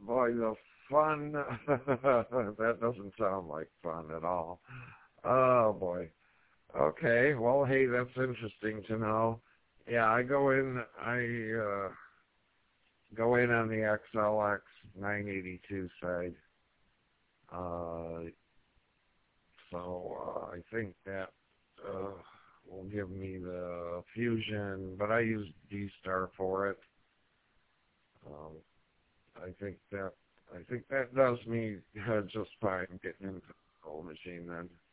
boy, the fun. That doesn't sound like fun at all. Oh boy. Okay. Well, hey, that's interesting to know. Yeah, I go in on the XLX 982 side. Uh, so I think that uh, will give me the Fusion, but I use D-Star for it. Um, I think that I think that does me just fine getting into the whole machine then.